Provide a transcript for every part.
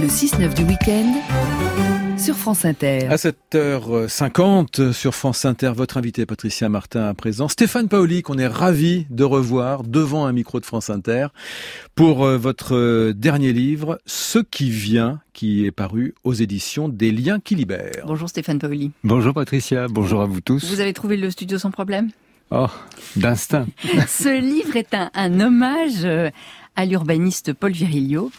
6-9 du week-end sur France Inter. À 7h50 sur France Inter, votre invité Patricia Martin à présent. Stéphane Paoli, qu'on est ravi de revoir devant un micro de France Inter pour votre dernier livre, Ce qui vient, qui est paru aux éditions des Liens qui libèrent. Bonjour Stéphane Paoli. Bonjour Patricia, bonjour à vous tous. Vous avez trouvé le studio sans problème ? Oh, d'instinct. Ce livre est un hommage à l'urbaniste Paul Virilio,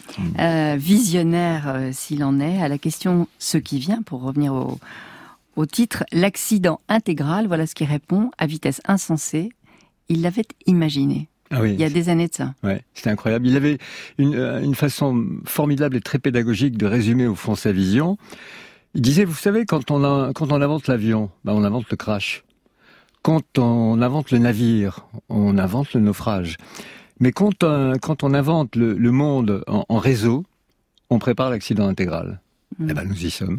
visionnaire s'il en est, à la question « Ce qui vient », pour revenir au titre, l'accident intégral, voilà ce qu'il répond, à vitesse insensée, il l'avait imaginé. Ah oui. Il y a des années de ça. Ouais, c'était incroyable. Il avait une façon formidable et très pédagogique de résumer au fond sa vision. Il disait, vous savez, quand on invente l'avion, on invente le crash. Quand on invente le navire, on invente le naufrage. Mais quand on invente le monde en réseau, on prépare l'accident intégral. Eh ben, nous y sommes.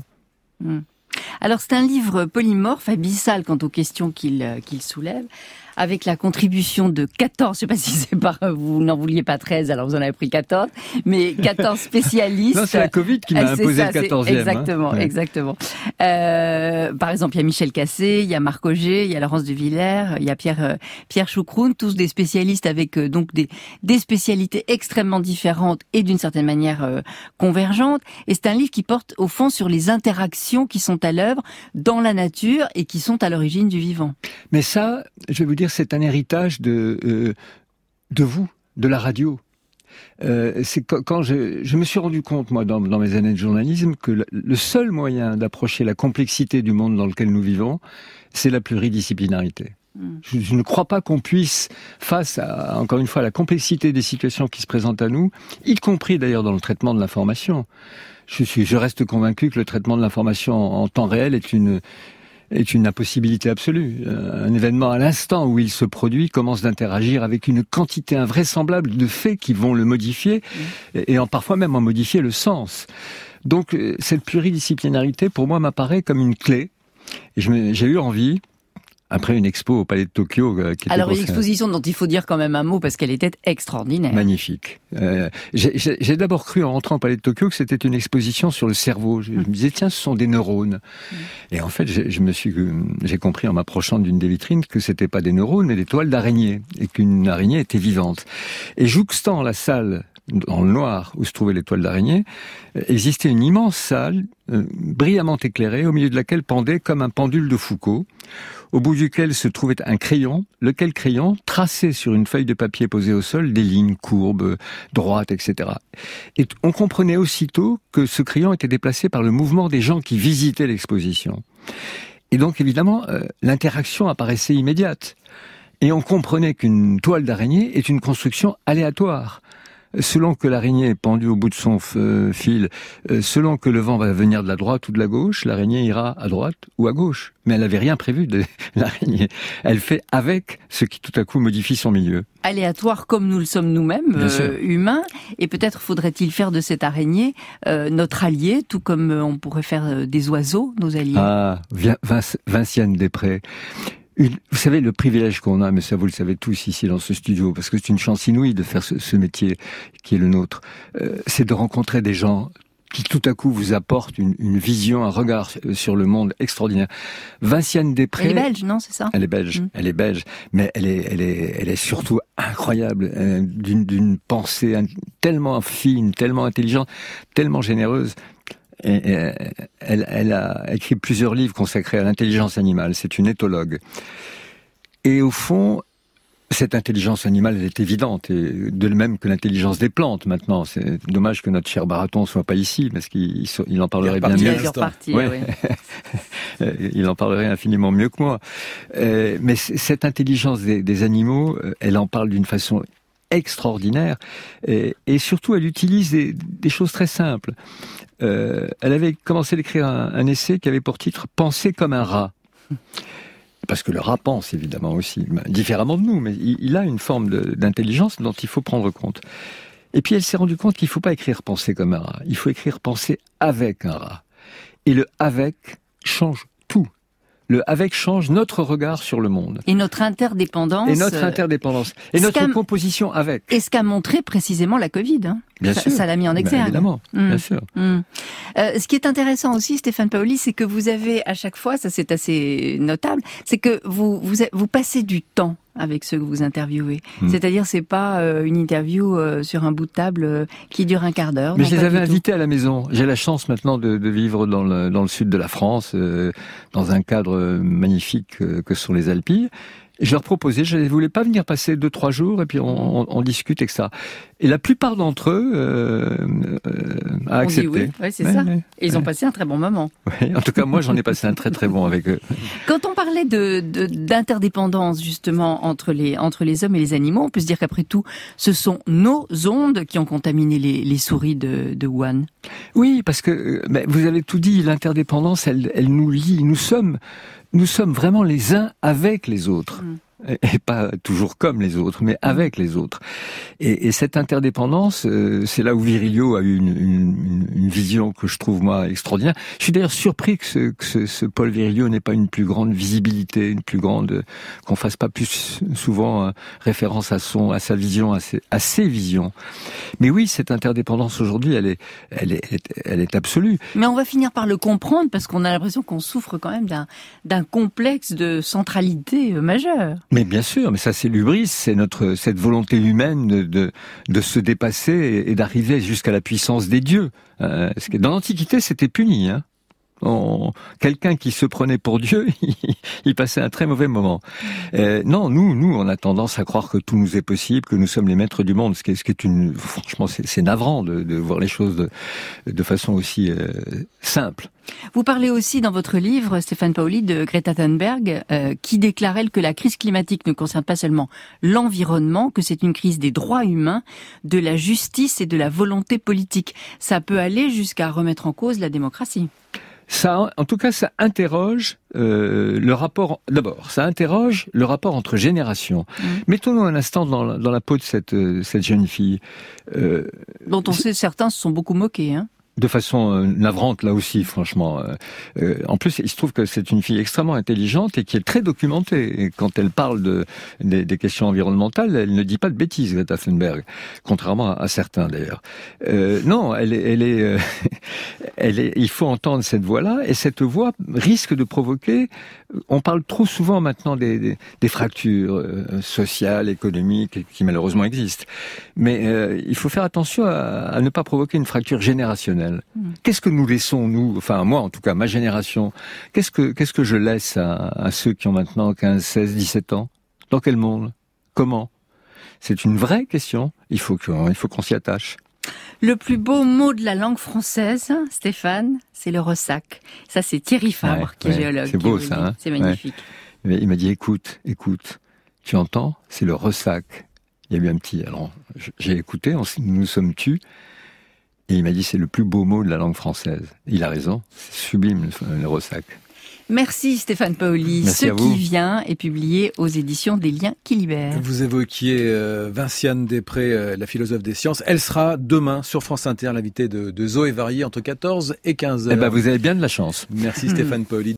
Alors, c'est un livre polymorphe, abyssal quant aux questions qu'il soulève, avec la contribution de 14, je sais pas si c'est par vous n'en vouliez pas 13, alors vous en avez pris 14, mais 14 spécialistes. Non, c'est la Covid qui m'a imposé le 14e. Exactement, exactement. Par exemple, il y a Michel Cassé, il y a Marc Auger, il y a Laurence de Villers, il y a Pierre Choucroune, tous des spécialistes avec donc des spécialités extrêmement différentes et d'une certaine manière convergentes. Et c'est un livre qui porte au fond sur les interactions qui sont à l'œuvre dans la nature et qui sont à l'origine du vivant. Mais ça, je vais vous dire, c'est un héritage de vous, de la radio. C'est quand je me suis rendu compte, moi, dans mes années de journalisme, que le seul moyen d'approcher la complexité du monde dans lequel nous vivons, c'est la pluridisciplinarité. Je ne crois pas qu'on puisse, face à, encore une fois, à la complexité des situations qui se présentent à nous, y compris d'ailleurs dans le traitement de l'information. Je reste convaincu que le traitement de l'information en temps réel est une impossibilité absolue. Un événement à l'instant où il se produit commence d'interagir avec une quantité invraisemblable de faits qui vont le modifier et parfois même en modifier le sens. Donc cette pluridisciplinarité pour moi m'apparaît comme une clé et j'ai eu envie, après une expo au Palais de Tokyo. Alors une exposition dont il faut dire quand même un mot parce qu'elle était extraordinaire. Magnifique. J'ai d'abord cru en rentrant au Palais de Tokyo que c'était une exposition sur le cerveau. Je me disais tiens, ce sont des neurones. Et en fait, j'ai compris en m'approchant d'une des vitrines que c'était pas des neurones mais des toiles d'araignée et qu'une araignée était vivante. Et jouxtant la salle dans le noir où se trouvaient les toiles d'araignée, existait une immense salle brillamment éclairée au milieu de laquelle pendait comme un pendule de Foucault, au bout duquel se trouvait un crayon, lequel crayon traçait sur une feuille de papier posée au sol des lignes courbes, droites, etc. Et on comprenait aussitôt que ce crayon était déplacé par le mouvement des gens qui visitaient l'exposition. Et donc évidemment, l'interaction apparaissait immédiate. Et on comprenait qu'une toile d'araignée est une construction aléatoire. Selon que l'araignée est pendue au bout de son fil, selon que le vent va venir de la droite ou de la gauche, l'araignée ira à droite ou à gauche. Mais elle n'avait rien prévu de l'araignée. Elle fait avec ce qui tout à coup modifie son milieu. Aléatoire comme nous le sommes nous-mêmes, humains. Et peut-être faudrait-il faire de cette araignée notre allié, tout comme on pourrait faire des oiseaux, nos alliés. Ah, Vinciane Després. Vous savez, le privilège qu'on a, mais ça vous le savez tous ici dans ce studio, parce que c'est une chance inouïe de faire ce métier qui est le nôtre, c'est de rencontrer des gens qui tout à coup vous apportent une vision, un regard sur le monde extraordinaire. Vinciane Després. Elle est belge, non, c'est ça ? Elle est belge, elle est belge, mais elle est surtout incroyable, d'une pensée tellement fine, tellement intelligente, tellement généreuse. Et elle a écrit plusieurs livres consacrés à l'intelligence animale. C'est une éthologue. Et au fond, cette intelligence animale, elle est évidente. Et de même que l'intelligence des plantes, maintenant. C'est dommage que notre cher Baraton soit pas ici, parce qu'il en parlerait bien mieux. Il en parlerait infiniment mieux que moi. Mais cette intelligence des animaux, elle en parle d'une façon extraordinaire. Et surtout, elle utilise des choses très simples. Elle avait commencé d'écrire un essai qui avait pour titre « Penser comme un rat ». Parce que le rat pense, évidemment, aussi, différemment de nous, mais il a une forme d'intelligence dont il faut prendre compte. Et puis elle s'est rendue compte qu'il ne faut pas écrire « penser comme un rat », il faut écrire « penser avec un rat ». Et le « avec » change tout. avec change notre regard sur le monde. Et notre interdépendance. Et notre interdépendance. Et notre composition avec. Et ce qu'a montré précisément la Covid. Hein. Bien sûr. Ça l'a mis en exergue. Évidemment, bien sûr. Ce qui est intéressant aussi, Stéphane Paoli, c'est que vous avez à chaque fois, ça c'est assez notable, c'est que vous passez du temps avec ceux que vous interviewez. C'est-à-dire, c'est pas une interview sur un bout de table qui dure un quart d'heure. Mais je les avais invités à la maison. J'ai la chance maintenant de vivre dans le sud de la France, dans un cadre magnifique que sont les Alpilles. Et je leur proposais, je ne voulais pas venir passer 2-3 jours et puis on discute avec ça. Et la plupart d'entre eux a accepté. On dit oui, c'est ça. Et ils ont passé un très bon moment. Oui, en tout cas, moi, j'en ai passé un très très bon avec eux. Quand on parlait d'interdépendance justement entre les hommes et les animaux, on peut se dire qu'après tout, ce sont nos ondes qui ont contaminé les souris de Wuhan. Oui, parce que vous avez tout dit. L'interdépendance, elle nous lie. Nous sommes vraiment les uns avec les autres. Et pas toujours comme les autres, mais avec les autres. Et cette interdépendance, c'est là où Virilio a eu une vision que je trouve, moi, extraordinaire. Je suis d'ailleurs surpris que ce Paul Virilio n'ait pas une plus grande visibilité, qu'on fasse pas plus souvent référence à sa vision, à ses visions. Mais oui, cette interdépendance aujourd'hui, elle est absolue. Mais on va finir par le comprendre parce qu'on a l'impression qu'on souffre quand même d'un complexe de centralité majeure. Mais bien sûr, mais ça c'est l'hubris, c'est cette volonté humaine de se dépasser et d'arriver jusqu'à la puissance des dieux. Dans l'Antiquité, c'était puni. Quelqu'un qui se prenait pour Dieu, il passait un très mauvais moment. Non, nous, on a tendance à croire que tout nous est possible, que nous sommes les maîtres du monde, ce qui est franchement, c'est navrant de voir les choses de façon aussi simple. Vous parlez aussi dans votre livre, Stéphane Paoli, de Greta Thunberg, qui déclare elle que la crise climatique ne concerne pas seulement l'environnement, que c'est une crise des droits humains, de la justice et de la volonté politique. Ça peut aller jusqu'à remettre en cause la démocratie. En tout cas, ça interroge le rapport. D'abord, ça interroge le rapport entre générations. Mettons-nous un instant dans la peau de cette jeune fille, dont on sait certains se sont beaucoup moqués. De façon navrante, là aussi, franchement. En plus, il se trouve que c'est une fille extrêmement intelligente et qui est très documentée. Et quand elle parle des questions environnementales, elle ne dit pas de bêtises, Greta Thunberg, contrairement à certains d'ailleurs. Non, elle est, il faut entendre cette voix-là, et cette voix risque de provoquer. On parle trop souvent maintenant des fractures sociales, économiques, qui malheureusement existent. Mais il faut faire attention à ne pas provoquer une fracture générationnelle. Qu'est-ce que nous laissons, nous, enfin moi en tout cas, ma génération, qu'est-ce que je laisse à ceux qui ont maintenant 15, 16, 17 ans? Dans quel monde? Comment? C'est une vraie question, il faut qu'on s'y attache. Le plus beau mot de la langue française, Stéphane, c'est le ressac. Ça, c'est Thierry Fabre, qui est géologue. C'est beau ça, hein? C'est magnifique. Ouais. Il m'a dit, écoute, tu entends? C'est le ressac. Il y a eu un petit... Alors, j'ai écouté, nous sommes tus. Et il m'a dit, c'est le plus beau mot de la langue française. Il a raison, c'est sublime le ressac. Merci Stéphane Paoli. Merci Ce qui vient est publié aux éditions des Liens qui libèrent. Vous évoquiez Vinciane Després, la philosophe des sciences. Elle sera demain sur France Inter, l'invitée de Zoé Varier entre 14 et 15 heures. Vous avez bien de la chance. Merci Stéphane Paoli.